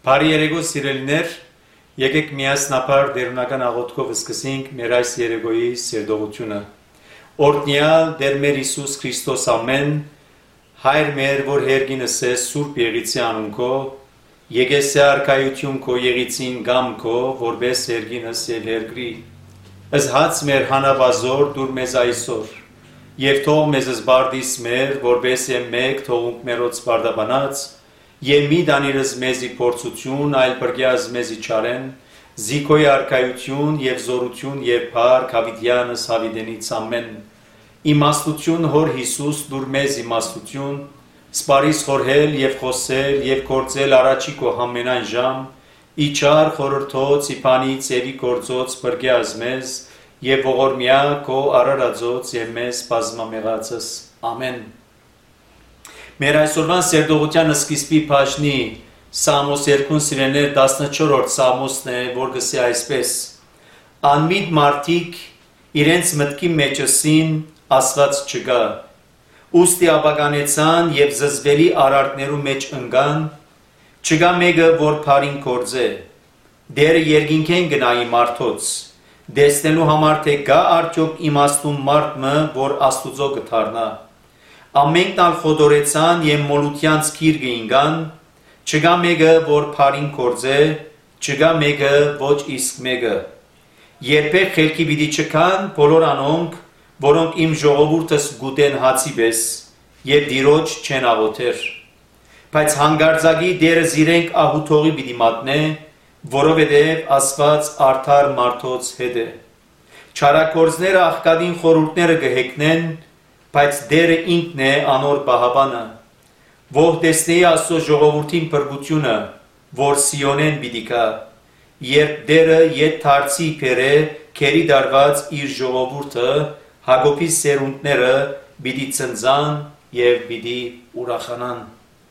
Բարի երեկո սիրելիներ, եկեք միասնաբար դերունական աղոթքով սկսենք մեր այս երեկոյի սերտողությունը։ Օրհնյալ Տեր մեր Հիսուս Քրիստոս ամեն, Հայր մեր, որ հերգինս ես Սուրբ Եղիցի անունքով, եկես արքայություն քո Եղիցին գամ քո, որպես հերգինս եւ հերգրի։ Ըզհաց մեր հանավազոր դուր մեզ այսօր, եւ թող մեզ զբարդիս մեր, որպես մեկ թողունք մերոց բարդաբանած, Եվ մի դանիրս մեզի փորձություն, այլ բրգյազ մեզի չարեն, զիքոյ արքայություն և զորություն և փառք հավիտյանս հավիտենից ամեն։ Իմաստություն հոր Հիսուս դուր մեզ իմաստություն, սպարիս խորհել և խոսել և գործել առաջի քո ամենայն ժամ, իչար խորհրդոց իբանից եւի գործոց բրգյազ մեզ և ողորմյա քո արարածոց և մեզ բազմամեղածս ամեն։ Մեր այսօրվան սերտողության սկիզբի բաժնի Սամոս 2 սիրելիներ 14-րդ Սամոսն է, որ գսի այսպես. Անմիտ մարդիկ իրենց մտքի մեջսին ասված չգա, ուստի ապականեցան և զզվելի արարքներու մեջ ընկան, չգա մեկը, որ փարին կործե, դերը երկինքեն գնայի մարդոց, դեսնելու համար թե գա արդյոք իմաստուն մարդը, որ Աստուծո կդառնա։ Ամենքն ալ խոդորեցան և մոլությանց գիր գինգան, չգա մեկը, որ փարին կործե, չգա մեկը, ոչ իսկ մեկը։ Երբեք խելքի պիտի չքան բոլոր անոնք, որոնք իմ ժողովուրդս գուտեն հացի պես, և դիրոջ չեն աղոթեր։ Բայց հանգարձակի դերը զիրենք ահութողի պիտի մատնե, որովհետև ասված արդար մարդոց հետ է։ Չարագործները աղքատին խորհուրդները կհեքնեն, բայց դերը ինքն է անոր պահապանը, որ տեսնեի Աստծո ժողովրդին փրկությունը, որ Սիոնեն պիտի գա, երբ դերը ետ դարձի բերե քերի դարված իր ժողովուրդը, Հակոբի սերունդները պիտի ծնծան և պիտի ուրախանան։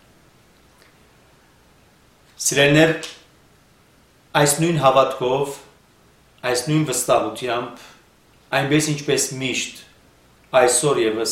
Սիրելիներ, այս նույն հավատքով, այս նույն վստահությամբ, այնպես ինչպես միշտ այսօր ևս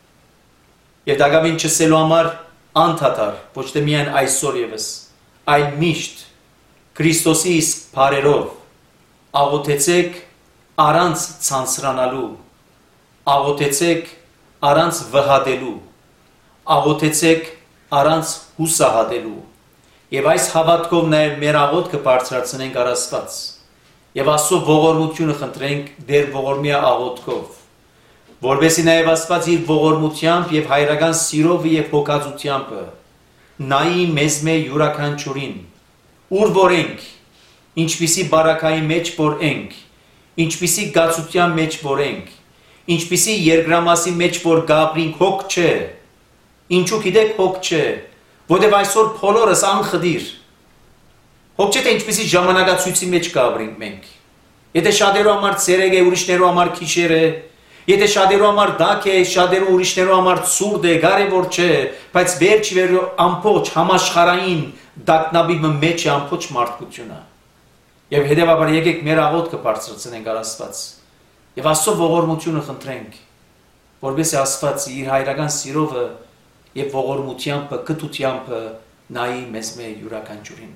և դակավին չսելու համար անդադար, ոչ թե միայն այսօր ևս, այլ միշտ Քրիստոսի իսկ բարերով աղոթեցեք առանց ցանցրանալու, աղոթեցեք առանց վհատելու, աղոթեցեք առանց հուսահատելու և այս հավատքով նաև մեր աղոթքը բարձրացնենք առ Աստված և Աստծո ողորմությունը խնդրենք դեր ողորմյա աղոթքով, որպեսզի նաև Աստված իր ողորմությամբ և հայրական սիրով և հոգածությամբ նայի մեզ յուրաքանչյուրին, ուր որ ենք, ինչպիսի բարաքայի մեջ որ ենք, ինչպիսի գացության մեջ որ ենք, ինչպիսի երկրամասի մեջ որ գաբրինք հոգ չէ, ինչու գիտեք հոգ չէ, որտև այսօր բոլորս անխդիր, հոգ չէ թե ինչպիսի ժամանակացույցի մեջ գաբրինք մենք, եթե շատերու համար ցերեկ է, ուրիշներու համար քիշեր է, եթե շատերու համար դակ է, շատերու ուրիշներու համար ցուրտ է, կարևոր չէ, բայց վերջի վերջո ամբողջ համաշխարհային դակնաբի մեջ է ամբողջ մարդկությունը։ Եվ հետևաբար եկեք մեր աղոթքը բարձրացնենք առ Աստված եւ Աստծո ողորմությունը խնդրենք, որովհետեւ Աստված իր հայրական սիրովը եւ ողորմությամբ, կտությամբ նայի մեզ յուրաքանչյուրին։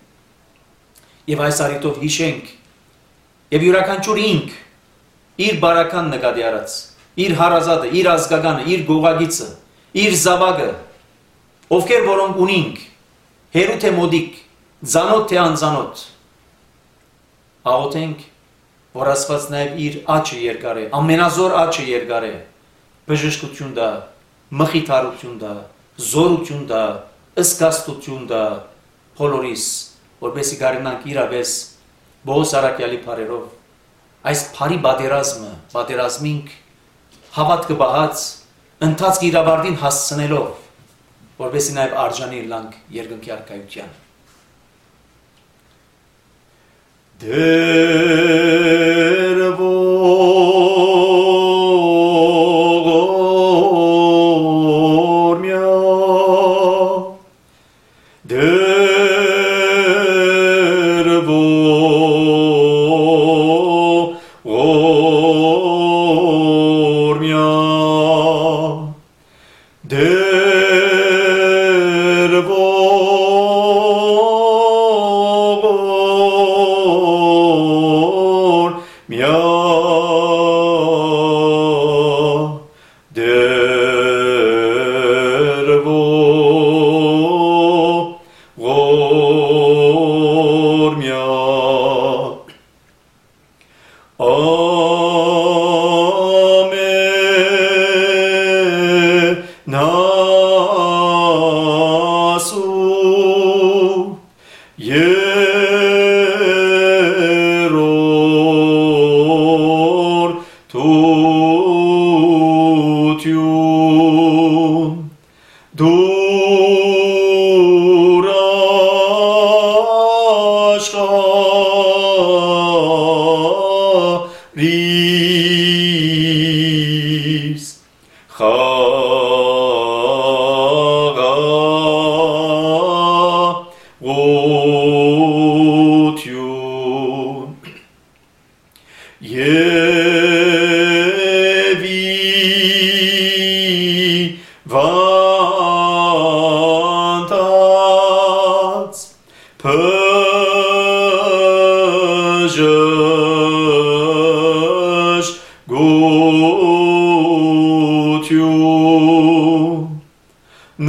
Եվ այս առիթով հիշենք եւ յուրաքանչյուր ինք իր բարական նկատի առած, իր հարազատը, իր ազգականը, իր գողագիցը, իր զավակը, ովքեր որոնք ունինք, հերու թե մոդիկ, ծանոթ թե անծանոթ, աղոթենք, որ Աստված նաև իր աչքը երկար է, ամենազոր աչքը երկար է, բժշկություն դա, մխիթարություն դա, զորություն դա, ըսկաստություն դա, բոլորիս, որպեսզի կարողանանք իրապես Պողոս առաքյալի բառերով այս բարի պատերազմինք հավատքը բահած ընթացք իրավարտին հասցնելով, որպեսզի նաև արժանի լանք երկնքի արքայության։ Դեր ողորմյա, դեր ողորմյա, դեր ողորմյա, խաղաղություն և վանտած բժշկություն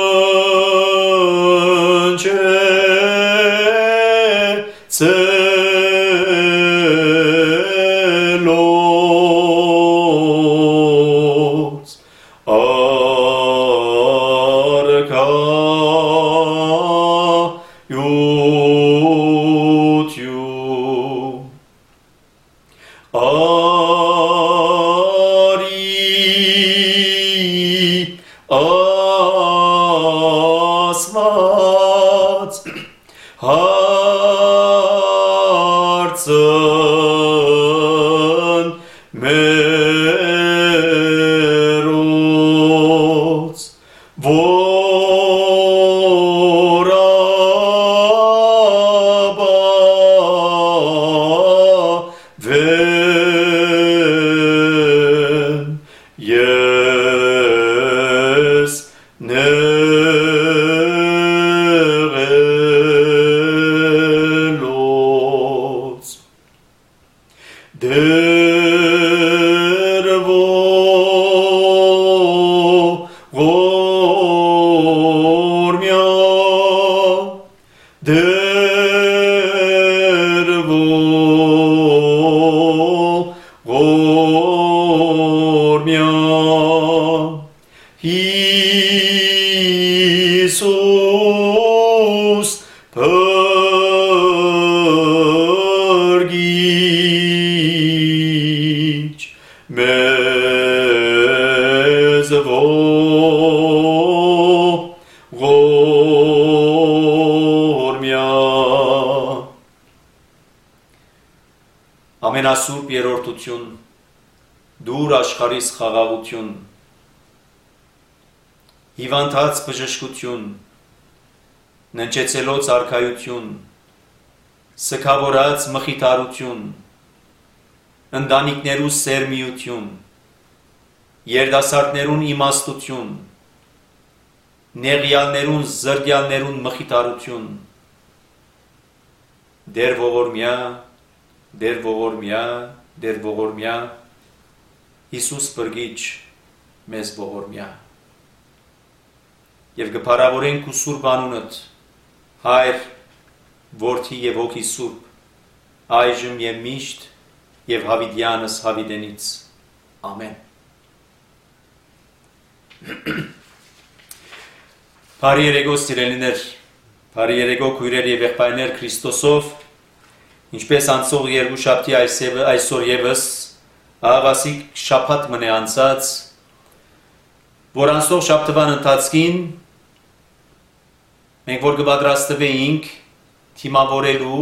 ննչեցելոց արքայություն ասված հարցն մերոց որ աբավեն ես նեղելոց դեր ողորմյա դեր ողորմյա Հիսուս փրկիչ մեզ ողորմյա ամենասուրբ երրորդություն դուր աշխարհիս խաղաղություն հիվանդած բժշկություն ննչեցելոց արքայություն սգավորած մխիթարություն ընտանիքներու սերմիություն երդասարտներուն իմաստություն նեղյալներուն զրդյալներուն մխիթարություն դեր ողորմյա դեր ողորմյա դեր ողորմյա Հիսուս փրկիչ մեզ ողորմյա Եվ գփարավորենք ու սուրբ անունդ Հայր Որդի եւ Հոգի Սուրբ այժմ եւ միշտ եւ հավիտյանս հավիտենից ամեն Բարի երեկո սիրելիներ բարի երեկո քույրեր եւ եղբայրներ Քրիստոսով ինչպես անցող երկուշաբթի այսօր եւս աղասիկ շաբաթ մնե անցած որ անցող շաբթվան ընթացքին մենք որ կպատրաստվեինք թիմավորելու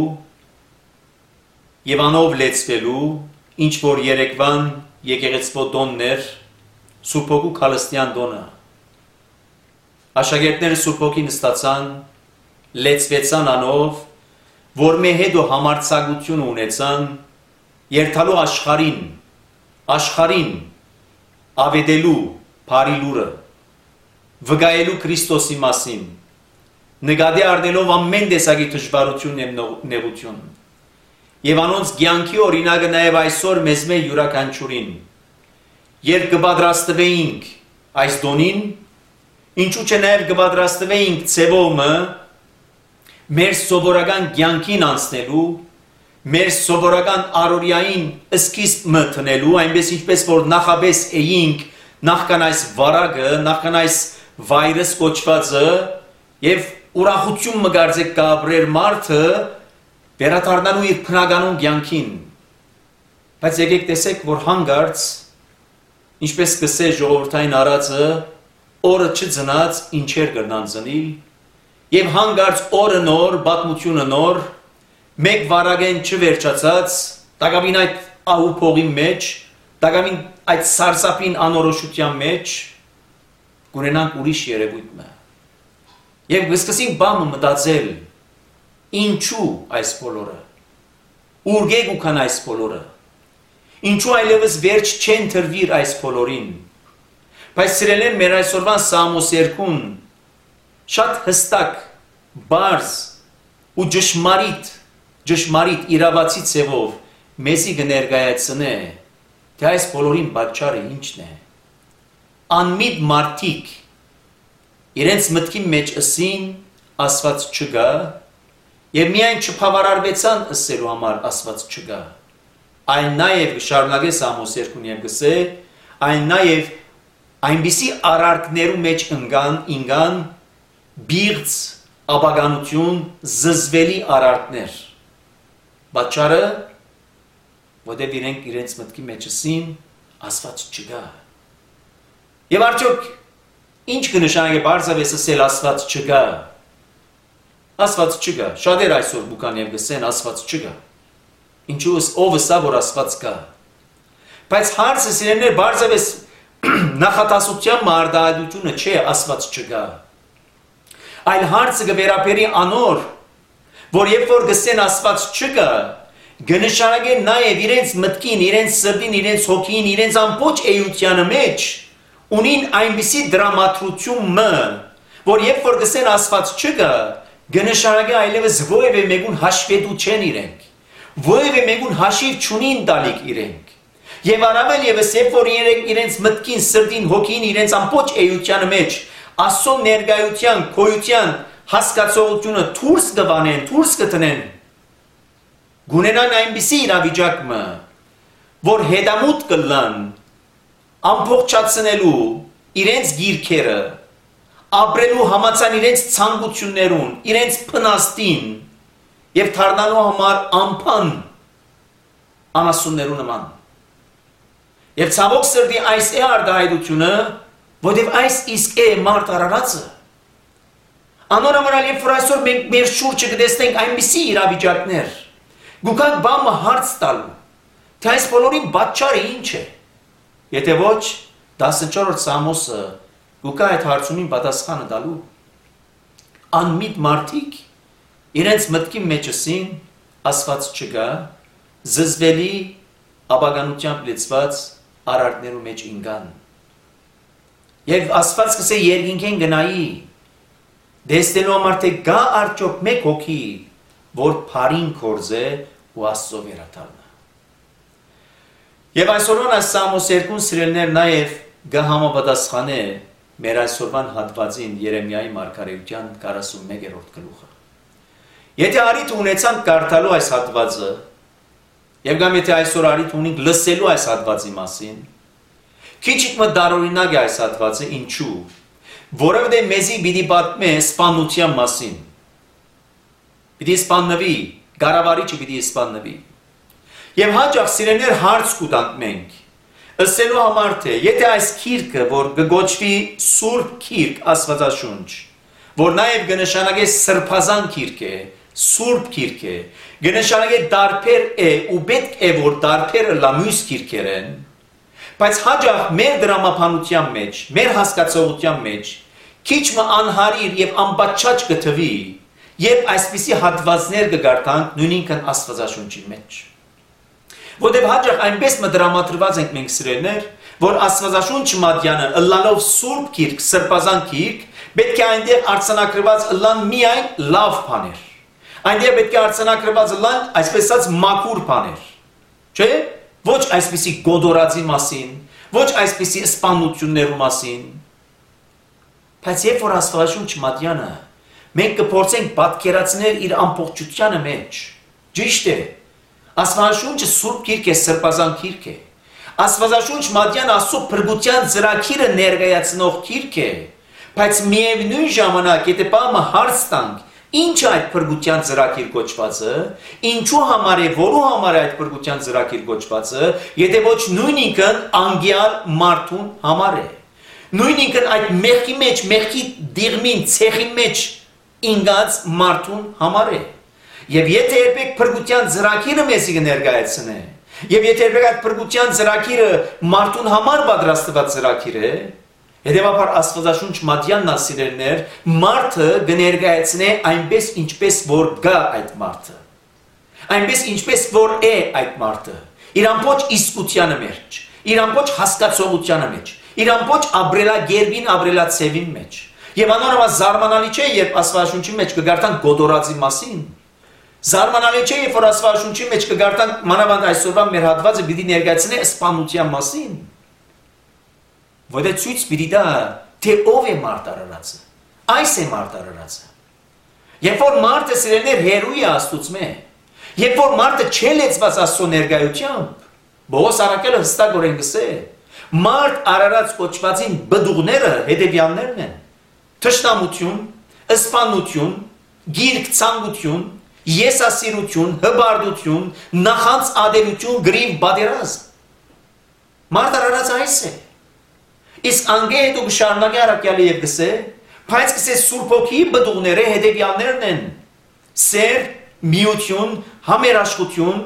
եւ անով լեցվելու ինչ որ երեկվան եկեղեցվո տոններ Սուրբ Հոգու Քալստյան տոնը աշակերտները Սուրբ Հոգին ստացան լեցվեցան անով որ մեր հետ համարձակություն ունեցան երթալու աշխարհին ավետելու բարի լուրը վկայելու Քրիստոսի մասին նկատի առնելով ամեն տեսակի դժվարություն եւ նեղություն եւ անոնց կյանքի օրինակը նաեւ այսօր մեզ մեր յուրաքանչյուրին երբ կպատրաստվեինք այս տոնին ինչու՞ չէ նաեւ կպատրաստվեինք ցեվոմը մեր սովորական կյանքին անցնելու մեր սովորական առօրյային սկիզբ մտնելու այնպես ինչպես որ նախապես էինք նախքան այս վարակը նախքան այս վայրս կոչվածը եւ ուրախություն մգարձեք կապրեր մարդը վերադառնալու իր բնականոն կյանքին բայց եկեք տեսեք որ հանգարց ինչպես կսե ժողովրդային արածը օրը չծնած ինչեր կրնան ծնիլ եւ հանգարց օրը նոր պատմությունը նոր մեկ վարագեն չվերջացած տակավին այդ ահու փողի մեջ տակավին այդ սարսափին անորոշության մեջ կունենանք ուրիշ երևույթ։ Եվ կսկսենք բամը մտածել, ինչու այս բոլորը, ուրգեկ ու կան այս բոլորը, ինչու այլևս վերջ չեն թրվիր այս բոլորին, բայց սիրելիներ մեր այսօրվան Սամոս 2-ն շատ հստակ, բարձ ու ճշմարիտ իրավացի ձևով մեզի կներկայացնե, թե այս բոլորին պատճառը ինչն է։ Անմիտ մարդիկ իրենց մտքի մեջ ըսին Աստված չկա եւ միայն չփավարարվեցան ըսելու համար Աստված չկա։ Այն նաեւ շարունակե Սամոս 2-ն եւ գսե, այն նաեւ այնպիսի արարքներու մեջ ինգան բիղծ ապագանություն զզվելի արարքներ։ Պատճառը որտեղ իրենք իրենց մտքի մեջ ըսին Աստված չկա։ Եվ արդյոք ինչ կնշանակի բարձրապես ասել Աստված չկա։ Աստված չկա։ Շատեր այսօր բուկան եւ գսեն Աստված չկա։ Ինչու ով ասա որ Աստված կա։ Բայց հարցը սիրելիներ բարձրապես նախատասության մարտահայտությունը չէ Աստված չկա։ Այլ հարցը կվերապերի անոր, որ երբ որ գսեն Աստված չկա, կնշանակի նաև իրենց մտքին, իրենց սրտին, իրենց հոգին, իրենց ամբողջ էությանը մեջ ունին այնպիսի դրամատրություն, որ երբ որ գսեն Աստված չկա, կնշանակի այլևս որևէ մեկուն հաշվետու չեն իրենք, որևէ մեկուն հաշիվ չունին տալիք իրենք։ Եվ առավել ևս երբ որ իրենց մտքին, սրտին, հոգին, իրենց ամբողջ էությանը մեջ Աստծո ներկայության, քոյության հասկացողությունը դուրս կվանեն, դուրս կտնեն, գունենան այնպիսի իրավիճակը, որ հետամուտ կլան ամբողջացնելու իրենց գիրքերը, ապրելու համացան իրենց ցանկություններուն, իրենց փնաստին եւ դառնալու համար անփան անասուններու նման։ Եվ ցավոք սրտի այս է արտահայտությունը, որտեղ այս իսկ է մարդ արարածը։ Անորամալ երբ որ այսօր մենք մեր շուրջը կտեսնենք այնպիսի իրավիճակներ, գուքանք բամը հարց տալու, թե այս բոլորի պատճառը ինչ է։ Եթե ոչ, 14-րդ Սամոսը գուկա այդ հարցումին պատասխանը տալու։ Անմիտ մարդիկ իրենց մտքի մեջ ըսին Աստված չկա, զզվելի ապագանությամբ լեցված արարքներու մեջ ինգան։ Եվ Աստված կսե երկինքեն գնայի, դեսնելու համար թե գա արդյոք մեկ հոգի, որ փարին կորձե ու Աստծո վերադառնա։ Եվ այսօրվան այս Սամոս 2-ն սիրելիներ նաև կհամապատասխանե մեր այսօրվան հատվածին Երեմիայի մարգարեության 41-րդ գլուխը։ Եթե արիթ ունեցանք կարդալու այս հատվածը, եւ կամ եթե այսօր արիթ ունենք լսելու այս հատվածի մասին, քիչ դարօրինակ է այս հատվածը, ինչու։ Որովհետև մեզի պիտի պատմե սպանության մասին։ Պիտի սպաննվի, գարավարիչը պիտի սպաննվի։ Եվ հաճախ սիրելիներ հարց կուտանք մենք, ըսելու համար թե եթե այս քիրքը, որ կգոչվի Սուրբ Քիրք Աստվածաշունչ, որ նաև կնշանակե սրբազան քիրք է, Սուրբ քիրք է, կնշանակե դարբեր է ու պետք է որ դարբերը լամյուս քիրքեր են, բայց հաճախ մեր դրամապանության մեջ, մեր հասկացողության մեջ քիչ մը անհարիր եւ անպատշաճ կթվի, երբ այսպիսի հատվածներ կգարտանք նույնինքն Աստվածաշունչի մեջ։ Որտեւ հաճախ այնպես մը դրամատրված ենք մենք սիրելիներ, որ Աստվածաշունչ մատյանը ըլլալով Սուրբ Քիրք, սրբազան քիրք, պետք է այնտեղ արձանագրված ըլլան միայն լավ բաներ։ Այնտեղ պետք է արձանագրված ըլլան այսպես ասած մաքուր բաներ։ Չէ՞։ Ոչ այսպիսի գոդորածի մասին, ոչ այսպիսի սպանություններու մասին։ Բայց երբ որ Աստվածաշունչ մատյանը մենք կփորձենք պատկերացնել իր ամբողջությանը մեջ, ճիշտ է, Աստվածաշունչը Սուրբ Քիրք է, սրբազան քիրք է։ Աստվածաշունչ մատյան Աստծո փրկության ծրագիրը ներկայացնող քիրք է, բայց միևնույն ժամանակ եթե բամը հարց տանք, ինչ է այդ փրկության ծրագիր կոչվածը, ինչու համար է, որու համար է այդ փրկության ծրագիր կոչվածը, եթե ոչ նույնինքն անգյալ մարդուն համար է։ Նույնինքն այդ մեղքի մեջ, մեղքի դիրմին, ցեղի մեջ ինգած մարդուն համար է։ Եվ եթե երբեք փրկության ծրագիրը մեզի կներկայացնե, Եվ եթե այդ փրկության ծրագիրը մարդուն համար պատրաստված ծրագիր է, հետևաբար Աստվածաշունչ մատյանն ասիրելներ, մարդը կներկայացնե այնպես ինչպես որ գա այդ մարդը, այնպես ինչպես որ է այդ մարդը, իր ամբողջ իսկությանը մեջ, իր ամբողջ հասկացողությանը մեջ, իր ամբողջ ապրելակերպին, ապրելացևին մեջ։ Եվ անորոշ զարմանալի չէ, երբ Աստվածաշունչի մեջ կգարտան գոդորածի մասին։ Զարմանալի չէ, երբ որ Աստվածաշունչի մեջ կգարտան մանավանդ այսօրվա մեր հատվածը պիտի ներկայացնի սպանության մասին։ Որտե ցույց պիտի տա, թե ով է մարդ արարածը։ Այս է մարդ արարածը։ Երբ որ մարդը սիրելիներ հերույ է Աստծո, երբ որ մարդը չէ լեցված Աստծո ներկայությամբ, Պողոս առաքյալը հստակորեն գսե, մարդ արարած կոչվածին բդուղները հետևյալներն են. թշնամություն, սպանություն, գիրք ցանկություն, եսասիրություն, հբարդություն, նախանց ադելություն, գրիվ պատերազմ։ Մարդ արարած այս է։ Իսկ անգե հետո կշարունակի առաքյալը եւ գսե, բայց գսե Սուրբ Հոգի բդուղները հետևյալներն են. սեր, միություն, համերաշխություն,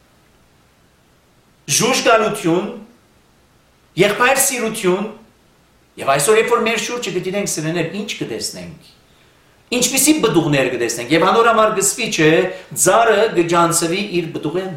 ժուժգալություն, եղբայր սիրություն, եւ այսօր երբ որ մեր շուրջը գտնենք սրաներ, ինչ կտեսնենք, ինչպիսի բդուղներ կտեսնենք, եւ անորամար գսվի չէ, ծառը գջանցվի իր բդուղեն։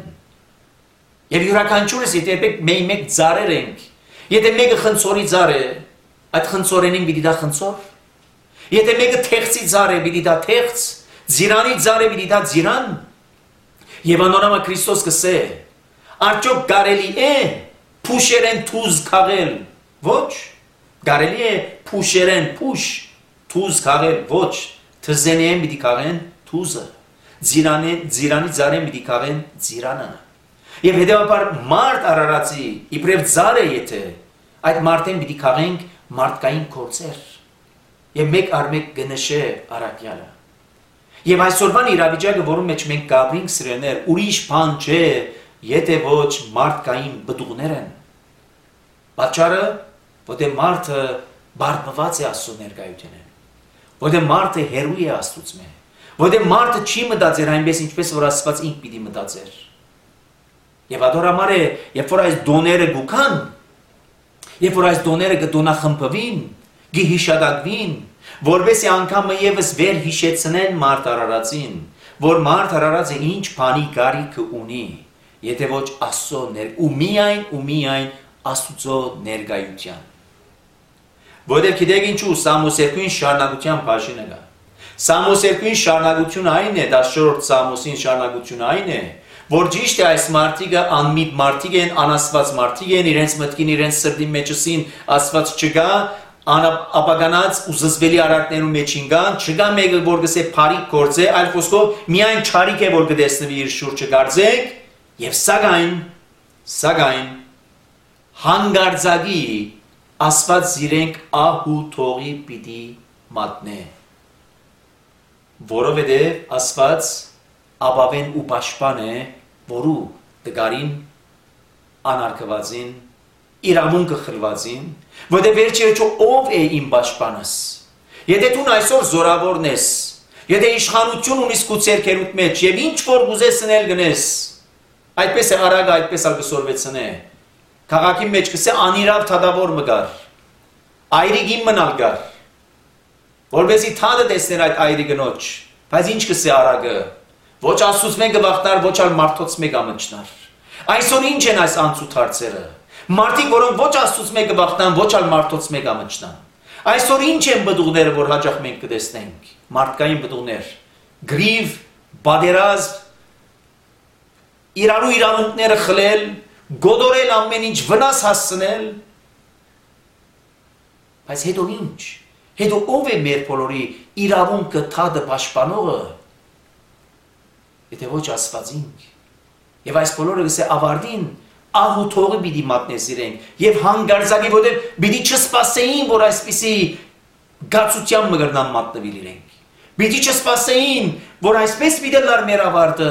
Եվ յուրաքանչյուրս եթե մեկ ծառեր ենք, եթե մեկը խնձորի ծառ է, այդ խնձորենին պիտի դա խնձոր, եթե մեկը թեղծի ծառ է, պիտի դա թեղծ, ձիրանի ծառ է, պիտի դա ձիրան, եւ անորամար Քրիստոս կսե, արդյոք կարելի է փուշերեն թուզ քաղել, ոչ, կարելի է փուշերեն փուշ թուզ քաղել, ոչ, թզենեն պիտի քաղեն թուզը, ձիրանի ծառեն պիտի քաղեն ձիրանը։ Եվ հետևաբար մարդ արարածի իբրև ծառ է եթե, այդ մարդեն պիտի քաղենք մարդկային գործեր, եւ մեկ առ մեկ կնշե առաքյալը։ Եվ այսօրվան իրավիճակը, որում մեջ մենք կապրինք սիրելիներ, ուրիշ բան չէ, եթե ոչ մարդկային բդուղներ են։ Պատճառը, որտեղ մարդը բարբված է Աստծո ներկայությունին, որտեղ մարդը հերույ է Աստծո, որտեղ մարդը չի մտածեր այնպես ինչպես որ Աստված ինքն պիտի մտածեր։ Եվ ադորամար է, երբ որ այս դոները գուքան, երբ որ այս դոները կդոնախմբվին, գիհիշադակվին, որովհետեւ անգամը եւս վեր հիշեցնեն մարդ արարածին, որ մարդ արարածը ինչ բանի գարիքը ունի, եթե ոչ Աստծո ու միայն Աստծո ներկայության։ Որովհետև գիտեք ինչու Սամոս 2-ին շարունակության բաժինը կա։ Սամոս 2-ին շարունակությունը այն է, 14-րդ Սամոսին շարունակությունը այն է, որ ճիշտ է այս մարդիկը անմիտ մարդիկ են, անաստված մարդիկ են, իրենց մտքին, իրենց սրտի մեջին Աստված չկա, ապականած ու զզվելի արարքներու մեջ ինգան, չկա մեկը որ գսե բարի գործ է, այլ խոսքով միայն չարիք է որ կտեսնվի իր շուրջը գարձեք, եւ սակայն հանգարձակի Աստված զիրենք ահու թողի պիտի մատնե, որովհետև Աստված ապավեն ու պաշտպան է, որու դգարին անարգվածին, իրավունքը խլվածին, որտեղ վերջերիչո ով է իմ պաշտպանս։ Եթե դու այսօր զորավորն ես, եթե իշխանություն ունիս քո ցերկերուտ մեջ եւ ինչ որ ուզես սնել գնես, այդպես է արագ այդպես ալգսորվեցնե։ Քաղաքի մեջ կսե անիրավ թադավոր մգար, այրիգին մնալ գար, որովհետեւ թադը տեսներ այդ այրի գնոջ, բայց ինչ կսե արագը, ոչ Աստծուց մենք գվախտար, ոչ ալ մարդոց մեկ ամճնար։ Այսօր ինչ են այս անցուտ հարցերը, մարդիկ որոնք ոչ Աստծուց մեկ գվախտան, ոչ ալ մարդոց մեկ ամճնան։ Այսօր ինչ են բդուղները, որ հաճախ մենք կտեսնենք, մարդկային բդուղներ, գրիվ, բادرազմ, իրարու իրավունքները խլել, գոդորել ամեն ինչ վնաս հասցնել, բայց հետո ինչ, հետո ով է մեր բոլորի իրավունքը թադը պաշտպանողը, եթե ոչ Աստվածինք, եւ այս բոլորը գսե ավարտին ահու թողը պիտի մատնես իրենք, եւ հանգարձակի, որտեղ պիտի չսպասեին, որ այսպիսի գացության մգրնան մատնվել իրենք, պիտի չսպասեին, որ այսպես պիտի լար մեր ավարտը,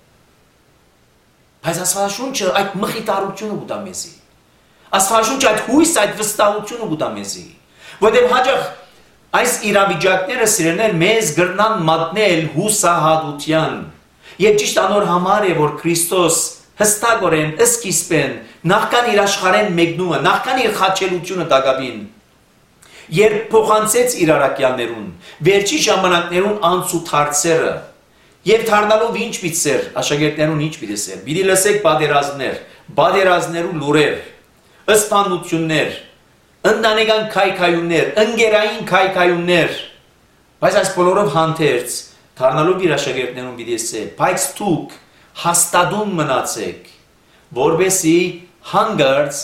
բայց Աստվածաշունչը այդ մխիթարությունը կտա մեզի, Աստվածաշունչը այդ հույս, այդ վստահությունը կտա մեզի, որտեղ հաճախ այս իրավիճակները սիրելիներ մեզ գրնան մատնել հուսահատության, եւ ճիշտ անոր համար է որ Քրիստոս հստակորեն սկիզբեն նախքան իր աշխարհեն մեկնումը, նախքան իր խաչելությունը դակավին, երբ փոխանցեց իր առաքյալներուն, վերջի ժամանակներուն անցուդարձերը, եւ դառնալով ինչ պիտի աշակերտներուն ինչ պիտի սեր, պիտի լսեք բادرազներու լուրեր, ըսպանություններ, ընտանեկան քայքայումներ, ընկերային քայքայումներ, բայց այս բոլորով հանդերձ դառնալով իր աշակերտներուն պիտի սեր, բայց դուք հաստատուն մնացեք, որովհետեւ հանգարց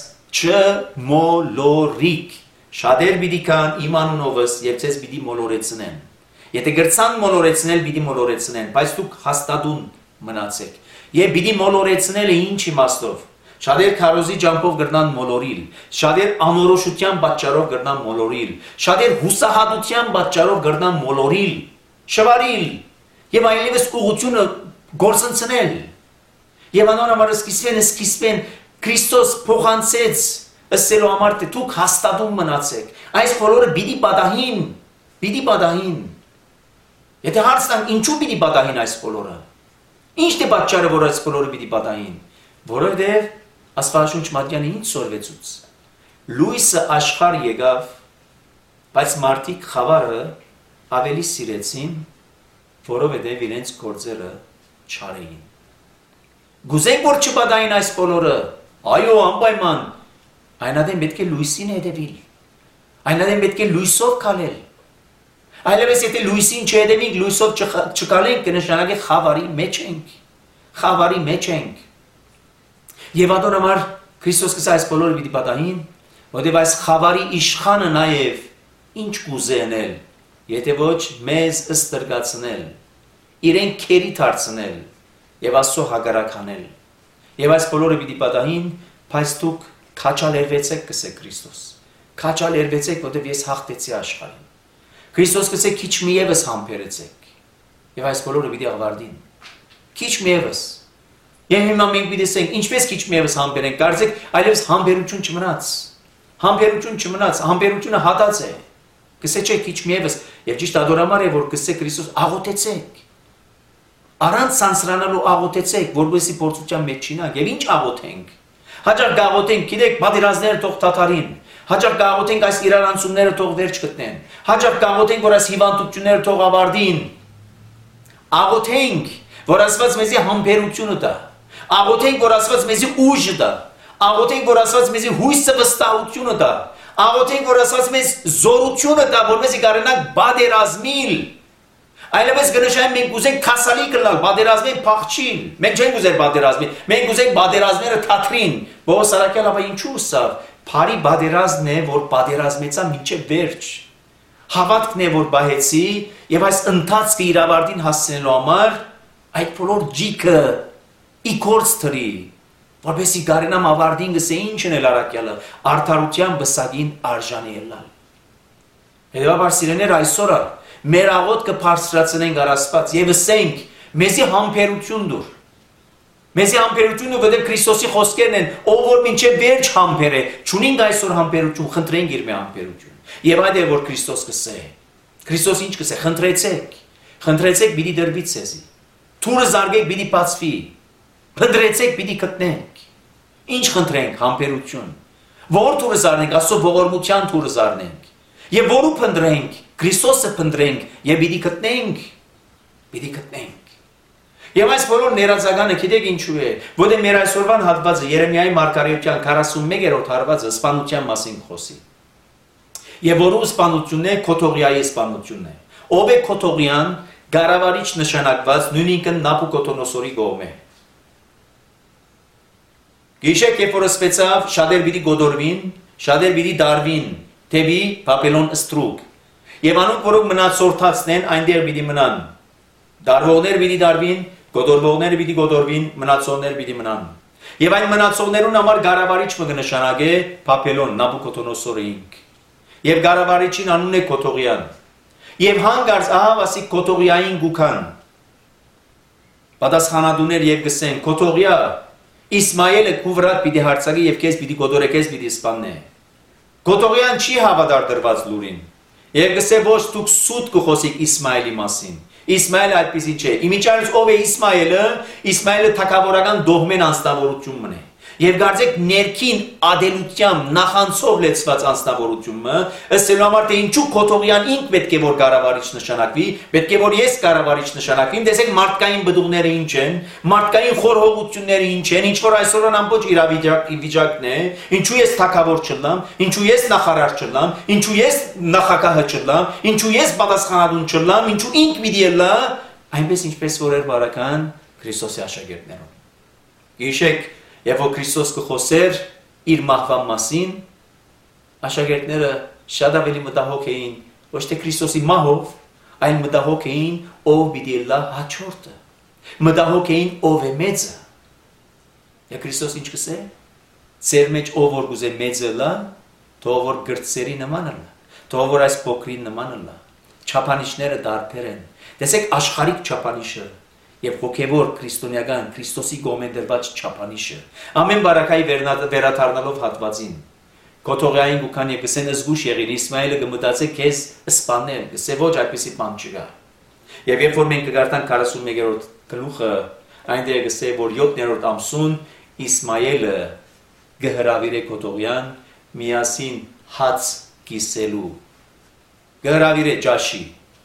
չմոլորիկ, շատեր պիտի կան իմանունովս եւ ցես պիտի մոլորեցնեն, եթե գրցան մոլորեցնել պիտի մոլորեցնեն, բայց դուք հաստատուն մնացեք, եւ պիտի մոլորեցնելը ինչ իմաստով, շատեր քարոզի ջամփով գրնան մոլորիլ, շատեր անորոշության պատճառով գրնան մոլորիլ, շատեր հուսահատության պատճառով գրնան մոլորիլ, շվարիլ եւ այլևս ուղությունը գործընծնել եւ անոնամար սկիզբեն Քրիստոս փոխանցեց ըսելու համար թե դուք հաստատուն մնացեք, այս բոլորը պիտի պատահին, եթե հարց տանք ինչու պիտի պատահին այս բոլորը, ինչ է պատճառը որ այս բոլորը պիտի պատահին, որովհետեւ Աստվածաշունչ Մատթեոսը ինչ սորվեցուց, լույսը աշխարհ եկավ, բայց մարդիկ խավարը ավելի սիրեցին, որովհետեւ իրենց գործերը չար էին, գուզենք որ չպատահին այս բոլորը, այո անպայման, այնադեմ պետք է լույսին հետևել, այնադեմ պետք է լույսով քալել, այլևս եթե լույսին չհետևենք, լույսով չկալենք, կնշանակի խավարի մեջ ենք, եւ ադոնամար Քրիստոս կսա այս բոլորը պիտի պատահին, որովհետեւ այս խավարի իշխանը նաեւ ինչ կուզենել, եթե ոչ մեզ ըստրգացնել, իրեն քերի դարձնել եւ Աստծո հագարականել, եւ այս բոլորը պիտի պատահին, բայց դուք քաչալերվեցեք կսե Քրիստոս, քաչալերվեցեք, որովհետեւ ես հաղթեցի աշխարհին, Քրիստոս կսե քիչ միևս համբերեցեք, եւ այս բոլորը պիտի ավարտին, քիչ միևս, եւ հիմա մենք պիտի ասենք, ինչպես քիչ միևս համբերենք, կարծեք, այլևս համբերություն չմնաց, համբերությունը հատած է, կսե չէ քիչ միևս, եւ ճիշտ ադորամար է, որ կսե Քրիստոս աղոթեցեք, առանց սանսրանալու աղոթեցեք, որովհետեւ փորձության մեջ չինանք, եւ ինչ աղոթենք, հաջող գաղոթենք, գիտեք, պատերազմները թող դադարին, հաջող գաղոթենք այս իրարանցումները թող վերջ գտնեն, հաջող գաղոթենք, որ այս հիվանդությունները թող ավարտին, աղոթենք, որ Աստված մեզի համբերությունը տա, աղոթենք, որ Աստված մեզի ուժ տա, աղոթենք, որ Աստված մեզի հույսը վստահությունը տա, աղոթենք, որ Աստված մեզ զորությունը տա, որ մեզի կարողանանք պատերազմել, այլևս կնշանակի մենք ուզենք քասալի կլալ, պատերազմեն փախչին, մենք չենք ուզեր պատերազմել, մենք ուզենք պատերազմները թատրին, Պողոս Արաքյալը ապա ինչու սա, բարի պատերազմն է, որ պատերազմեցա մինչև վերջ, հավատքն է, որ բահեցի, եւ այս ընթացքը իր ավարտին հասցնելու համար այդ բոլոր ջիքը իքորց թրի, որպեսզի կարենամ ավարտին գսե ինչն էլ Արաքյալը, արդարության բսակին արժանի ելալ։ Հետևաբար սիրեներ այսօրը մեր աղոթքը բարձրացնենք առ Աստված եւ ասենք մեզի համբերություն դուր։ Մեզի համբերությունը որտեղ Քրիստոսի խոսքերն են, ով որ մինչև վերջ համբեր է, չունենք այսօր համբերություն, խնդրենք իր մեր համբերություն։ Եվ այդ է որ Քրիստոս կսե։ Քրիստոս ինչ կսե, խնդրեցեք, պիտի դրվի ցեզի։ Թուրը զարգեք պիտի բացվի։ Փնտրեցեք պիտի գտնենք։ Ինչ խնդրենք, համբերություն։ Որ թուրը զարնենք, Աստծո ողորմության թուրը զարնենք։ Եվ որու փնտրենք, Քրիստոսը փնտրենք, եւ պիտի գտնենք։ Եվ այս բոլոր ներածականը գիտեք ինչու է, որտեղ մեր այսօրվան հատվածը Երեմիայի մարգարեության 41-րդ հարվածը սպանության մասին խոսի։ Եվ որու սպանությունն է, Քոթողիայի սպանությունն է։ Ով է Քոթողիան, գարավարիչ նշանակված նույնիսկ Նաբուկոդոնոսորի կողմէ։ Գիշեք երբ որ ասվեցավ, շատեր պիտի գոդորվին, շատեր պիտի դարվին, թեպի Բաբելոն ստրուկ։ Եվ անոնք որոնք մնացորդացնեն, այնտեղ պիտի մնան։ Դարվողներ պիտի դարվին, գոդորվողները պիտի գոդորվին, մնացողներ պիտի մնան։ Եվ այն մնացողներուն համար գարավարիչ մը կնշանակե Բաբելոն, Նաբուկոդոնոսորը ինք։ Եվ գարավարիչին անունն է Քոթողիան։ Եվ հանգարց ահավ ասի Քոթողիային գուքան։ Պատասխանատուներ եւ գսեն Քոթողիա Իսմայելը քուվրատ պիտի հարցակի եւ քեզ պիտի գոդորե քեզ պիտի սպաննե։ Քոթողիան չի հավատար դրված լուրին։ Եվ գսե ոչ դուք սուտ կխոսիկ Իսմայելի մասին։ Իսմայելը այդպեսի չէ։ Իմիջիայլոց ով է Իսմայելը, Իսմայելը թագավորական դողմեն անձնավորություն է։ Եվ գարձեք ներքին ադելությամբ նախանցով լեցված անձնավորությունը, ըստ ելու համար թե ինչու Քոթողյան ինք պետք է որ կառավարիչ նշանակվի, պետք է որ ես կառավարիչ նշանակվեմ, տեսեք մարդկային բդուղները ինչ են, մարդկային խորհողությունները ինչ են, ինչ որ այսօրն ամբողջ իրավիճակն է, ինչու ես թագավոր չլամ, ինչու ես նախարար չլամ, ինչու ես նախագահ չլամ, ինչու ես պատասխանատուն չլամ, ինչու ինք պիտի լա, այնպես ինչպես որ էր բարական Քրիստոսի աշակերտներում։ Գիշեք Եվ որ Քրիստոս կխոսեր իր մահվան մասին, աշակերտները շատ ավելի մտահոգ էին, ոչ թե Քրիստոսի մահով, այլ մտահոգ էին ով պիտի լա հաջորդը, մտահոգ էին ով է մեծը։ Եվ Քրիստոս ինչ կսե։ Ձեր մեջ ով որ գուզե մեծը լա, թող որ գրծերի նմանը լա, թող որ այս փոքրին նմանը լա։ Չափանիշները տարբեր են։ Տեսեք աշխարհիկ չափանիշը Եվ հոգևոր քրիստոնեական Քրիստոսի կողմեն դրված չափանիշը ամեն բարակայի վերաթարնալով հատվածին Քոթողյային գուքան եւ գսեն զգուշ եղին Իսմայելը կմտածե քեզ սպանել գսե ոչ այդպեսի բան չկա եւ երբ որ մենք կգարտանք 41-րդ գլուխը այնտեղ գսե որ 7-րդ ամսուն Իսմայելը գհրավիրե Քոթողյան միասին հաց կիսելու գհրավիրե ջաշի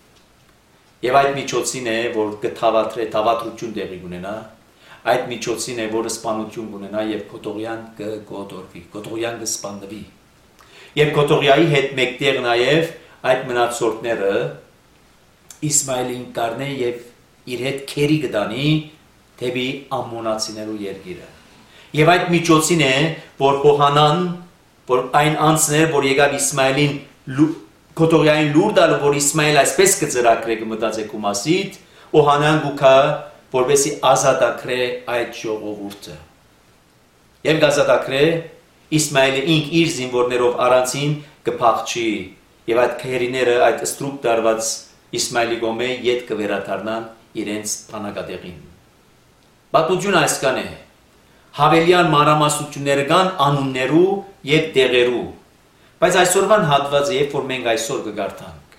Եվ այդ միջոցին է, որ կթավատրություն տեղի կունենա, այդ միջոցին է, որ սպանություն կունենա և Քոթողյան կգոդորվի, Քոթողյան կսպանվի։ Եվ Քոթողյայի հետ մեկտեղ նաև այդ մնացորդները Իսմայելին կառնե և իր հետ քերի կտանի դեպի ամոնացիներու երկիրը։ Եվ այդ միջոցին է, որ Հովհանան, որ այն անձն էր, որ եկավ Իսմայելին Քոթողյային լուր տալու, որ Իսմայել այսպես կծրագրե կմտածեք ու մասիդ, Հովհանան գուքա, որպեսի ազատագրե այդ ժողովուրդը։ Եվ կազատագրե Իսմայելը ինք իր զինվորներով առանցին կփախչի, եւ այդ քերիները այդ ստրուկ դարված Իսմայելի գոմե ետ կվերաթարնան իրենց բանակատեղին։ Պատմությունը այսքան է։ Հավելյան մանրամասնությունները կան անուններու եւ տեղերու Բայց այսօրվան հատվածը, երբ որ մենք այսօր կգարտանք,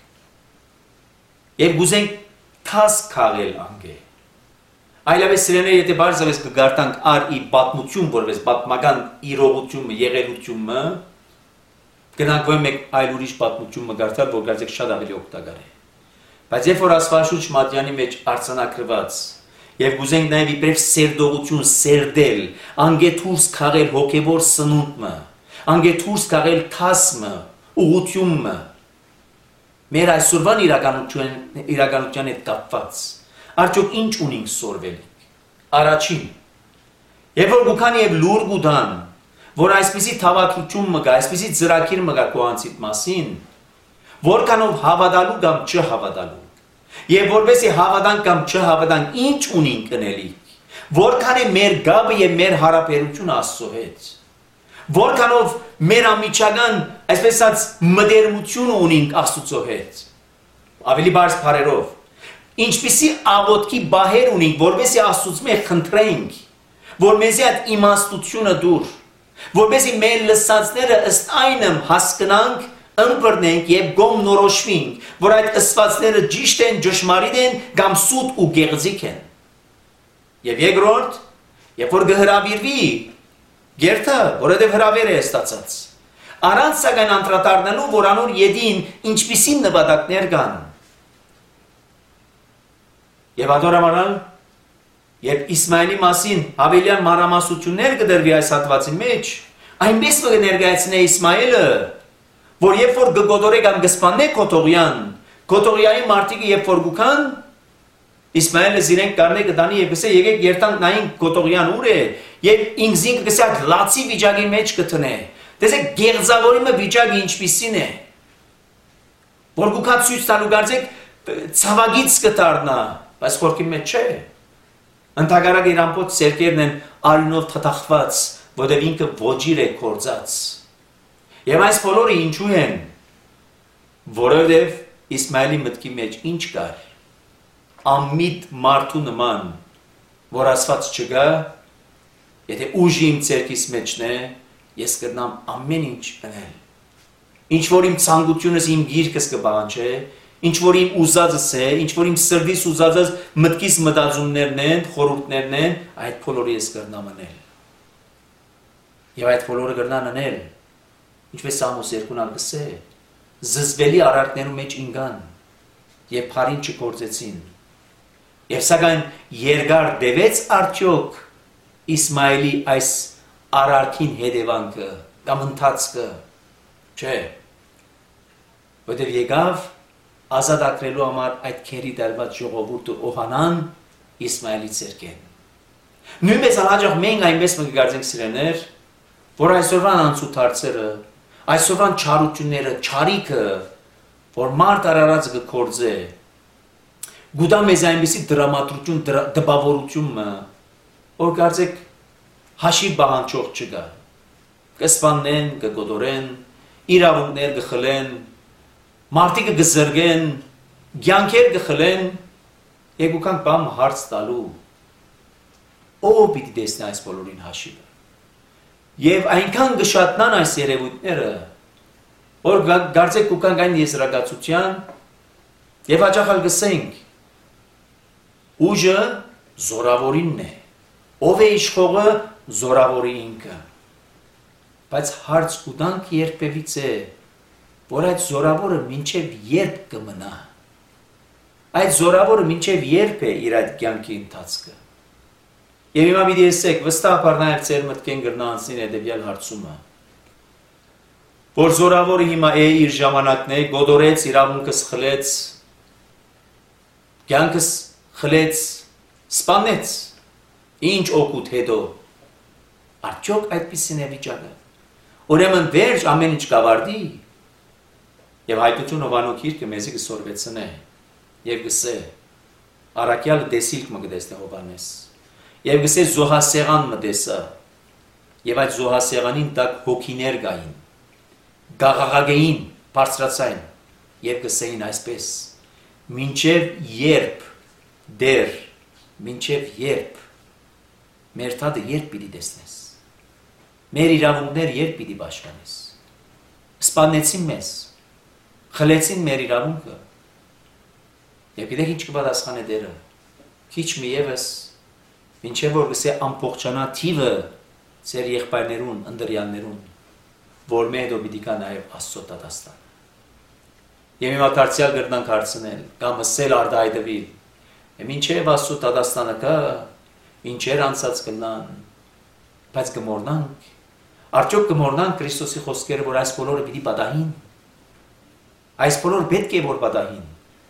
եւ գուզենք թաս քաղել անգե։ Այլապես սիրելիներ, եթե բարձրապես կգարտանք ար ի պատմություն, որպես պատմական իրողությունը, եղելությունը, գնանք ոյ մեկ այլ ուրիշ պատմություն մգարտալ, որ գարձեք շատ ավելի օգտակար է։ Բայց երբ որ Աստվածաշունչ մատյանի մեջ արձանագրված եւ գուզենք նաեւ իբրև սերդողություն սերդել, անգե դուրս քաղել հոգեվոր սնունդը Անգե դուրս քաղել թասմը, ուղղությունը, մեր այսօրվան իրականության հետ կապված, արդյոք ինչ ունենք սորվելիք, առաջին, երբ որ գուքան և լուր գուդան, որ այսպիսի թավակրություն մգա, այսպիսի ծրագիր մգա կոանցիտ մասին, որքանով հավատալու կամ չհավատալու, և որպեսի հավատան կամ չհավատան ինչ ունենք կնելիք, որքան է մեր գաբը և մեր հարաբերությունը Աստծո հետ, Որքանով մեր ամիջական, այսպես ասած, մտերմություն ունենք Աստծո հետ, ավելի բարձ բառերով, ինչպիսի աղոթքի բահեր ունենք, որպեսզի Աստծուց մեր խնդրենք, որ մեզի այդ իմաստությունը դուր, որպեսզի մեր լսածները ըստ այնմ հասկանանք, ըմբռնենք եւ գոմնորոշվենք, որ այդ ըսվածները ճիշտ են, ճշմարիտ են կամ սուտ ու գեղձիկ են։ Եվ երկրորդ, երբ որ կհրավիրվի Գերտը, որովհետև հրավեր է ստացած։ Առանց սակայն անդրադառնալու, որ անոր յետին ինչպիսի նպատակներ կան։ Եվ ադորամանալ, երբ Իսմայելի մասին հավելյան մանրամասնություններ կդրվի այս հատվածի մեջ, այնպես կներկայացնե Իսմայելը, որ երբ որ կգոդորե կամ կսպաննե Քոթողյայի մարդիկը երբ որ գուքան, Իսմայելը զիրենք կարնե կտանի և կսե եկեք երտանք նային Քոթողյան ուր է և ինքզին կսե այդ լացի վիճակի մեջ կտնե։ Տեսեք գեղձավորիմը վիճակը ինչպիսին է։ Որ գուքա ցույց տալու գարձեք ցավագից կդառնա, բայց խորքի մեջ չէ։ Ընդհակառակ իր ամբողջ սերկերն են արյունով թաթախված, որտեղ ինքը ոչիր է կործած։ Եվ այս բոլորը ինչու են։ Որովհետև Իսմայելի մտքի մեջ ինչ կար։ Ամիտ մարդու նման, որ ասված չգա, եթե ուժի իմ ցերքիս մեջն է, ես կրնամ ամեն ինչ անել։ Ինչ որ իմ ցանկությունս իմ գիրկս կբանջե, ինչ որ իմ ուզածս է, ինչ որ իմ սրտիս ուզածս մտքիս մտածումներն են, խորհուրդներն են, այդ բոլորը ես կրնամ անել։ Եվ այդ բոլորը կրնան անել, ինչպես Սամոս 2-ն գսե, զզվելի արարքներու մեջ ինգան եւ փարին չկործեցին։ Եվ սակայն երկար դեվեց արդյոք Իսմայելի այս արարքին հետևանքը կամ ընթացքը, չէ, որտեղ եկավ ազատագրելու համար այդ քերի դալված ժողովուրդը օհանան Իսմայելի ցերկեն։ Նույնպես հաջող մենք այնպես մգարձենք սիրեներ, որ այսօրվան անցուդարձերը, այսօրվան չարությունները, չարիքը, որ մարդ արարած կկործե, գուտա մեզ այնպիսի դրամատրություն, դպավորությունը, որ կարծեք հաշիվ բանջող չկա, կսպանեն, կգոդորեն, իրավունքներ կխլեն, մարդիկ կզրգեն, կյանքեր կխլեն, եւ ուքան բամ հարց տալու, ով պիտի տեսնի այս բոլորին հաշիվը։ Եվ այնքան կշատնան այս երևույթները, որ կարծեք ուքան կային եզրակացության, եւ հաճախալ կսենք, ուժը զորավորինն է, ով է իշխողը զորավորի ինքը, բայց հարց կուտանք երբևից է, որ այդ զորավորը մինչև երբ կմնա, այդ զորավորը մինչև երբ է իր այդ կյանքի ընթացքը։ Եվ հիմա մի տեսեք, վստահաբար նաև ձեր մտքեն գրնանցին հետևյալ հարցումը, որ զորավորը հիմա է իր ժամանակն է, գոդորեց, իրավունքս խլեց, կյանքս խլեց, սպանեց, ինչ օգուտ հետո, արդյոք այդպիսին է վիճակը, ուրեմն վերջ ամեն ինչ կավարտի, եւ հայտություն Հովանոց գիրքը մեզի կսորվեցնե, եւ գսե, առաքյալ դեսիլք մը կտեսնե Հովանես, եւ գսե զոհասեղան մը տեսա, եւ այդ զոհասեղանին տակ հոգիներ գային, գաղաղագեին, բարձրացային, եւ գսեին այսպես, մինչև երբ դեր, մինչև երբ, մեր թադը երբ պիտի տեսնես, մեր իրավունքներ երբ պիտի պաշտպանես, սպանեցին մեզ, խլեցին մեր իրավունքը, եւ գիտեք ինչ կպատասխանե դերը, քիչ մի ևս, մինչև որ գսե ամբողջանա թիվը ձեր եղբայրներուն, ընդրյալներուն, որ մեր հետո պիտի կա նաեւ Աստծո դատաստան։ Եվ հիմա դարձյալ կրնանք հարցնել, կամ ասել արդայդվիլ, մինչև Աստծո դատաստանը կա, ինչեր անցած կլան, բայց կմորնանք, արդյոք կմորնանք Քրիստոսի խոսքերը, որ այս բոլորը պիտի պատահին, այս բոլորը պետք է որ պատահին,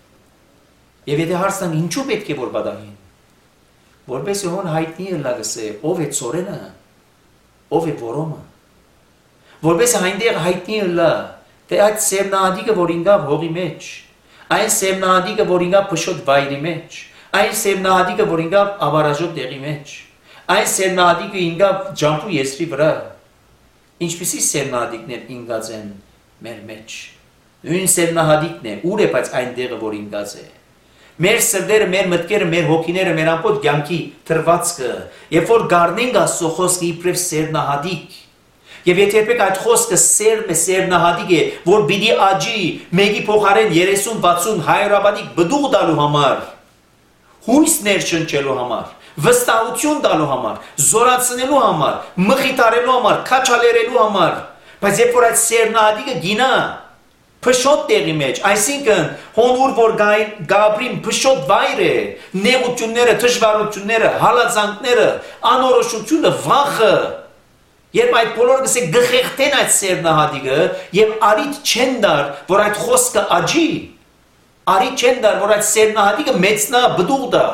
եւ եթե հարցնան ինչու պետք է որ պատահին, որպես հոն հայտնի է լագսե, ով է ծորենը, ով է որոմը, որպես այնտեղ հայտնի է լա, թե այդ սերնահատիկը, որ ինգավ հողի մեջ, այն սերնահատիկը, որ ինգավ փշոտ վայրի մեջ, այն սերնահատիկը, որ ինգավ ավարաժոտ տեղի մեջ, այն սերնահատիկը ինգավ ջամփու եզրի վրա, ինչպիսի սերնահատիկներ ինգած են մեր մեջ, նույն սերնահատիկն է, ուր է բայց այն տեղը, որ ինգած է, մեր սրտերը, մեր մտքերը, մեր հոգիները, մեր ամբողջ կյանքի թրվածքը, երբ որ գառնենք Աստծո խոսքը իբրև սերնահատիկ, եւ եթե երբեք այդ խոսքը սերնահատիկ է, որ պիտի աճի, մեկի փոխարեն 30, 60, 100 ապատիկ բդուղ տալու համար, հույս ներշնչելու համար, վստահություն տալու համար, զորացնելու համար, մխիթարելու համար, քաչալերելու համար, բայց երբ որ այդ սերնահատիկը գինա փշոտ տեղի մեջ, այսինքն հոնուր որ գաբրին փշոտ վայր է, նեղությունները, դժվարությունները, հալածանքները, անորոշությունը, վախը, երբ այդ բոլորը գսե գխեղտեն այդ սերնահատիկը եւ արիտ չեն դար, որ այդ խոսքը աճի, արիտ չեն դար, որ այդ սերնահատիկը մեծնա, բդուղ դա։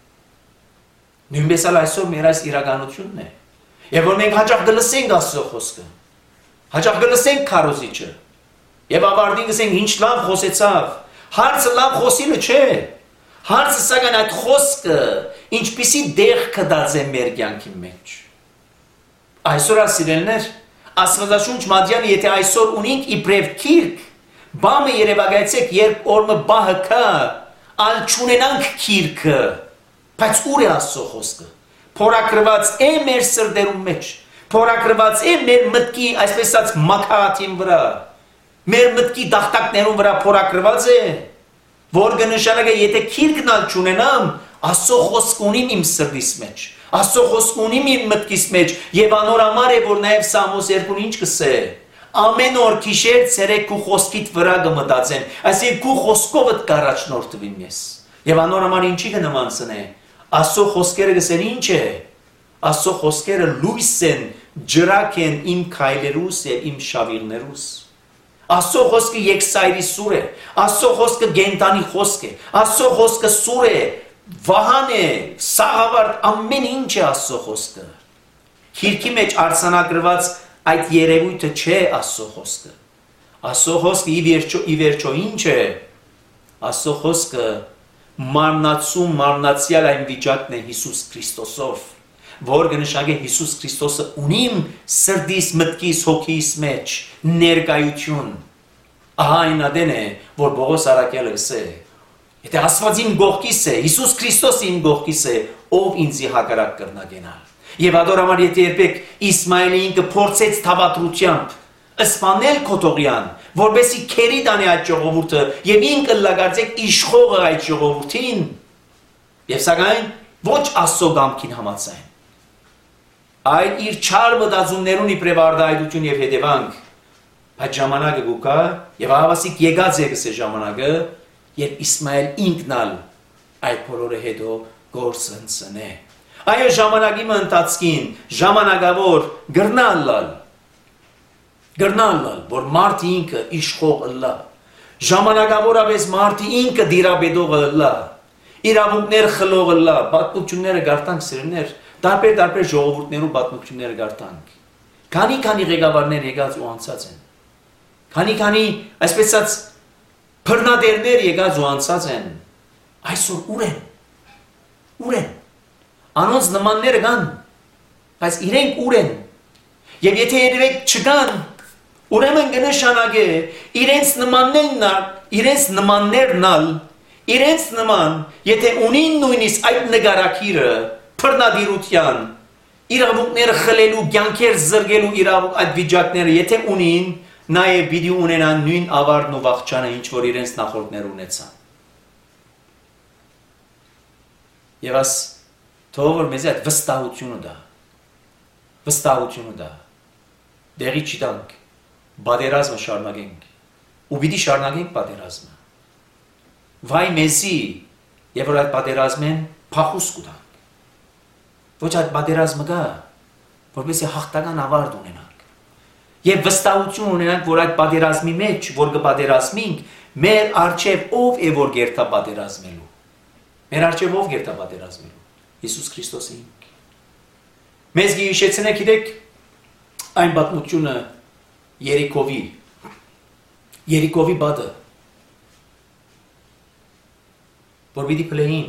Նույնպես այսօր մեր այս իրականությունն է։ Եվ որ մենք հաճախ գլսենք Աստծո խոսքը, հաճախ գլսենք քարոզիչը, եւ ավարտին գսենք ինչ լավ խոսեցավ, հարցը լավ խոսիլը չէ, հարցը սակայն այդ խոսքը ինչպիսի դեղ կդած է մեր կյանքի մեջ։ Այսօր ասիրելներ, Աստվածաշունչ Մատյանը եթե այսօր ունենք իբրև քիրք, բամը երևակայեցեք, երբ օրը բահը կա, ալ չունենանք քիրքը, բայց ուր է Աստծո խոսքը, փորագրված է մեր սրտերում մեջ, փորագրված է մեր մտքի, այսպես ասած, մաքահաթին վրա, մեր մտքի դախտակներում վրա փորագրված է, որ կնշանակե եթե քիրքնալ չունենամ, Աստծո խոսք ունիմ իմ սրտիս մեջ, Աստծո խոսք ունիմ իմ մտքիս մեջ, եւ անորամար է որ նաեւ Սամոս 2-ն ինչ կսե, ամեն օր գիշեր ցերեկ քու խոսքիդ վրա կմտածեմ, այսինքն քու խոսքովդ կառաջնորդվեմ ես։ Եվ անորամար ինչի կնմանցնե, Աստծո խոսքերը գսեն ինչ է, Աստծո խոսքերը լույս են, ջրակ են իմ քայլերուս եւ իմ շավիղներուս։ Աստծո խոսքը եկսայրի սուր է, Աստծո խոսքը գենտանի խոսք է, Աստծո խոսքը սուր է, վահան է, սաղավարտ, ամեն ինչ է Աստծո խոսքը։ Քիրքի մեջ արձանագրված այդ երևույթը չէ Աստծո խոսքը։ Աստծո խոսքը ի վերջո ինչ է։ Աստծո խոսքը մարմնացում մարմնացյալ այն վիճակն է Հիսուս Քրիստոսով, որ կնշանակե Հիսուս Քրիստոսը ունիմ սրտիս, մտքիս, հոգիս մեջ ներկայություն։ Ահա այն ադեն է, որ Պողոս առաքյալը գսե, եթե Աստված իմ գողքիս է, Հիսուս Քրիստոսը իմ գողքիս է, ով ինձի հակառակ կրնա գնալ։ Եվ adorամար եթե երբեք Իսմայելը ինքը փորձեց թավատրությամբ սպանել Քոթողյան, որբեսի քերի դանի այդ ժողովուրդը եւ ինքը լագարձեք իշխողը այդ ժողովրդին, եւ սակայն ոչ Աստծո կամքին համաձայն։ Այդ իր չար մտածումներուն իբրև արդայություն եւ հետևանք, այդ ժամանակը գուկա եւ հավասիկ եկած է գսե ժամանակը, երբ Իսմայել ինքնալ այդ բոլորը հետո գործընծնե։ Այո ժամանակի ընթացքին ժամանակավոր գրնալալ, որ մարդը ինքը իշխող ըլլա, ժամանակավոր ավես մարդը ինքը դիրաբեդող ըլլա, իրավունքներ խլող ըլլա, պատմությունները գարտանք սիրներ, տարբեր ժողովուրդներու պատմությունները գարտանք, քանի ղեկավարներ եկած ու անցած են, քանի այսպես բռնադերներ եկած ու անցած են, այսօր ուր են, անոնց նմանները կան, բայց իրենք ուր են, եւ եթե երբեք չկան, ուրեմն կնշանակե իրենց նմաններն իրենց նման, եթե ունին նույնիսկ այդ նկարակիրը բռնադիրության, իրավունքները խլելու, կյանքեր զրկելու իրավունք այդ վիճակները, եթե ունին, նաեւ պիտի ունենան նույն ավարտն ու վախճանը, ինչ որ իրենց նախորդներ ունեցան։ Եվ աս թող որ մեզ այդ վստահությունը դա, դեղի չտանք, բادرազմը շարունակենք, ու պիտի շարունակենք բادرազմը։ Վայ մեզի, եւ որ այդ բادرազմեն փախուս կտանք։ Ոչ այդ բادرազմը գա, որպեսզի հաղթական ավարտ ունենանք։ Եվ վստահություն ունենանք, որ այդ բادرազմի մեջ, որ կբادرազմենք, մեր արչեւ ով է որ գերտա բادرազմելու։ Մեր արչեւ ով գերտա բادرազմելու։ Հիսուս Քրիստոսը ինք։ Մեզ գիշեցնեք գիտեք այն պատմությունը Երիկովի բադը, որ պիտի փլեին։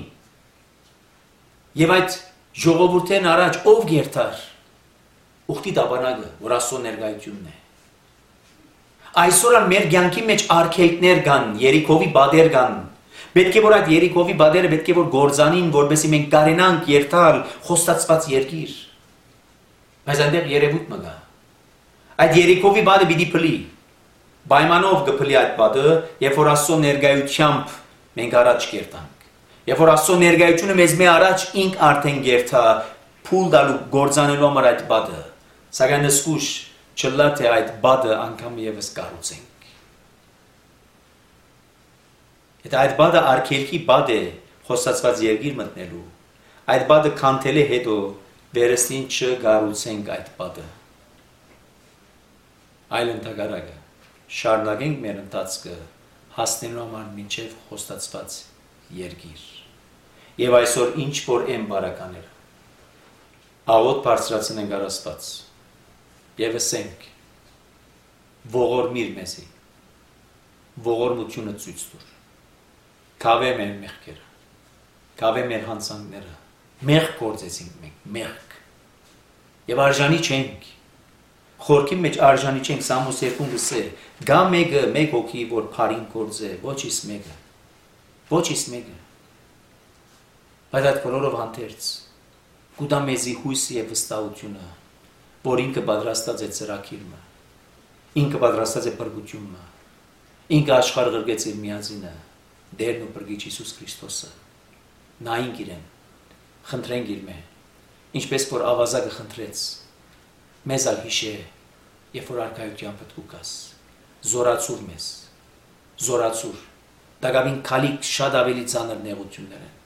Եվ այդ ժողովուրդեն առաջ ով գերտար ուխտի դաբանակը, որ Աստծո ներկայությունն է։ Այսօր մեր կյանքի մեջ արգելքներ կան, Երիկովի բադեր կան։ Պետք է որ այդ Երիկովի բադերը պետք է որ գործանին, որպեսզի մենք կարենանք երթալ խոստացված երկիր։ Բայց այնտեղ երևույթ մը կա։ Այդ Երիկովի բադը պիտի փլի։ Պայմանով կփլի այդ բադը, երբ որ Աստծո ներկայությամբ մենք առաջ կերտանք։ Երբ որ Աստծո ներկայությունը մեզ մի առաջ ինք արդեն գերտա փուլ դալու գործանելու համար այդ բադը։ Սակայն սկուշ չլա թե այդ բադը անգամ եւս կառուցենք։ Եթե այդ բադը արգելքի բադ է խոստացված երկիր մտնելու, այդ բադը քանթելի հետո վերստին չգառուցենք այդ բադը։ Այլ ընդհակառակը շարունակենք մեր ընթացքը հասնելու համար մինչև խոստացված երկիր։ Եվ այսօր ինչ որ են բարակաները աղոտ բարձրացնենք առ Աստված եւ ասենք ողորմիր մեզի, ողորմությունը ցույց տուր, կավե մեր մեղքերը, կավե մեր հանցանքները, մեղք գործեցինք մենք, մեղք, եւ արժանի չենք, խորքի մեջ արժանի չենք, Սամոս 2-ն գսե, գա մեկը, մեկ հոգի, որ փարին գործե, ոչ իսկ մեկը, բայց այդ բոլորով հանդերձ, կուտա մեզի հույսը եւ վստահությունը, որ ինքը պատրաստած է ծրագիրը, ինքը պատրաստած է բրգությունը, ինքը աշխարհ գրգեց իր միածինը, Դերն ու բրգիչ Հիսուս Քրիստոսը նայենք իրեն, խնդրենք իր մե, ինչպես որ ավազակը խնդրեց, մեզ ալ հիշե, երբ որ արքայության պտկուկաս, զորացուր մեզ, զորացուր, դագավին քալիք շատ ավելի ծանր նեղություններ են։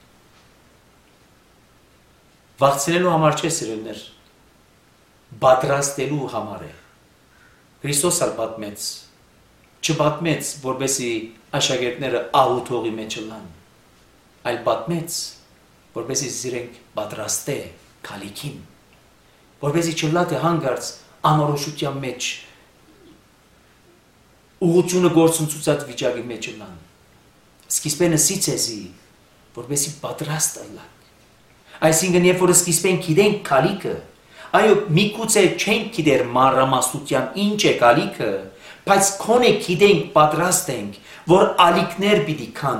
Վախցնելու համար չէ սիրելիներ, պատրաստելու համար է։ Քրիստոս ալ պատմեց, չպատմեց, որպեսզի աշակերտները աղոթողի մեջ լան, այլ պատմեց, որպեսզի զիրենք պատրաստե քալիքին, որպեսզի չլա թե հանգարց անորոշության մեջ ուղղությունը գործընծուցած վիճակի մեջ լան։ Սկիզբենը սիցեզի, որպեսզի պատրաստ ալակ։ Այսինքն, երբ որ սկիզբեն գիտենք քալիքը, այո, միգուցե չենք գիտեր մանրամասնության ինչ է քալիքը, բայց քոնե գիտենք, պատրաստ ենք, որ ալիքներ պիտի կան,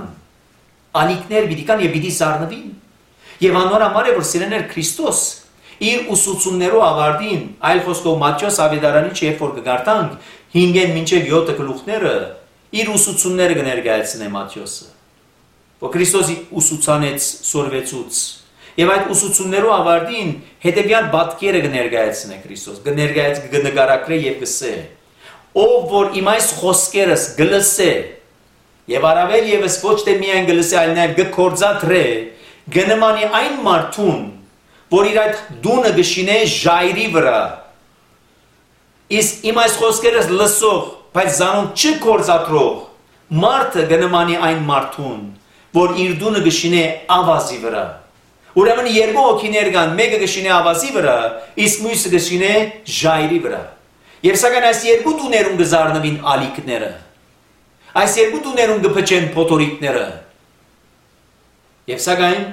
եւ պիտի զարնվին։ Եվ անոր համար է, որ սիրեներ Քրիստոս իր ուսուցումներով ավարտին, այլ խոսքով Մատթեոս ավետարանի երբ որ կգարտանք 5-ն մինչև 7 գլուխները, իր ուսուցումները կներկայացնե Մատթեոսը, որ Քրիստոսի ուսուցանեց, սորվեցուց, եւ այդ ուսուցումներով ավարտին հետեւյալ բատկերը կներկայացնե Քրիստոս, կնկարագրե եւ կսե, ով որ իմ այս խոսքերս գլսե, եւ առավել եւս ոչ թե միայն գլսե, այլ նաեւ գործադրե, գնմանի այն մարդուն, որ իր այդ դունը գշինե ժայռի վրա, իսկ իմ այս խոսքերս լսող, բայց զանոն չգործադրող, մարդը գնմանի այն մարդուն, որ իր դունը գշինե ավազի վրա։ Ուրեմն երկու հոգիներ կան, մեկը գշինե ավազի վրա, իսկ մյուսը գշինե ժայռի վրա։ Եվ սակայն այս երկու դուներում կզարնվին ալիքները, այս երկու դուներում կփչեն փոթորիկները։ Եվ սակայն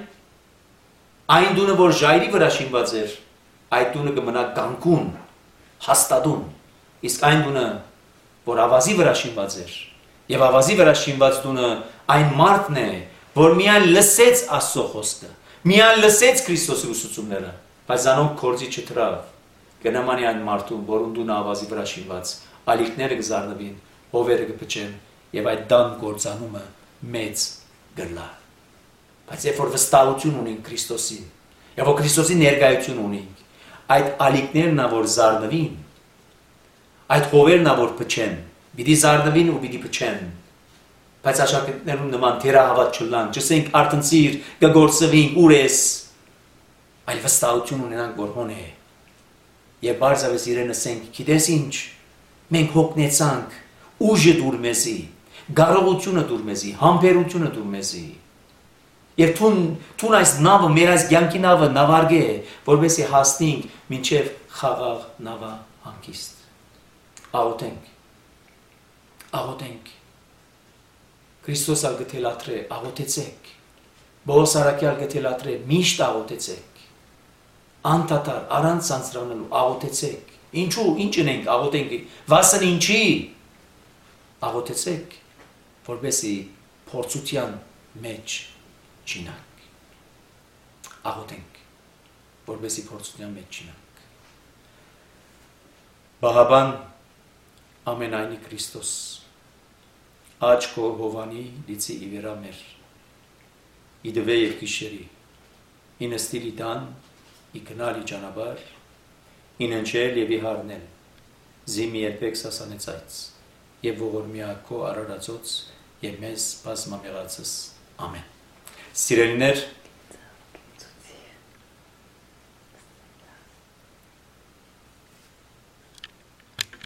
այն դունը, որ ժայռի վրա շինված էր, այդ դունը կմնա կանգուն, հաստատուն, իսկ այն դունը, որ ավազի վրա շինված էր, եւ ավազի վրա շինված դունը այն մարդն է, որ միայն լսեց Աստծո խոսքը, միայն լսեց Քրիստոսի ուսուցումները, բայց զանոնք կործի չտրավ, կնամանի այն մարդուն, որուն դունը ավազի վրա շինված, ալիքները կզարնվին, հովերը կփչեն, եւ այդ դան գործանումը մեծ գրլա։ Բայց երբ որ վստահություն ունենք Քրիստոսին, եւ որ Քրիստոսի ներկայություն ունենք, այդ ալիքներն ա որ զարնվին, այդ հովերն ա որ փչեն, պիտի զարնվին ու պիտի փչեն, բայց աշակերտներում նման թերահավատ չլան, չսենք արտնցիր, կգործվենք, ուր ես, այլ վստահություն ունենանք, որ հոն է, եւ բարձավես իրեն ասենք, գիտես ինչ, մենք հոգնեցանք, ուժը դուր մեզի, կարողությունը դուր մեզի, համբերությունը դուր մեզի, եւ թուն այս նավը, մեր այս կյանքի նավը նավարգե, որպեսզի հասնենք մինչև խաղաղ նավա հանգիստ։ Աղոթենք։ Քրիստոս ալ գթելատրե, աղոթեցեք։ Բողոս Արաքյալ գթելատրե, միշտ աղոթեցեք։ Անդադար, առանց ցանցրանալու աղոթեցեք։ Ինչու, ինչ ունենք, աղոթենք, վասն ինչի։ Աղոթեցեք, որպեսզի փորձության մեջ չինանք։ Աղոթենք, որպեսզի փորձության մեջ չինանք։ Բահաբան ամենայնի Քրիստոս աչքո հովանի լիցի իվերա մեր, իդվե և կիշերի, ինը ստիլի դան, իգնալ իջանաբար, ինընչել և իհարնել, զիմի երբեք սասանեց այց, և ողորմիա քո արարածոց և մեզ բազմամեղացս, ամեն։ Սիրելիներ,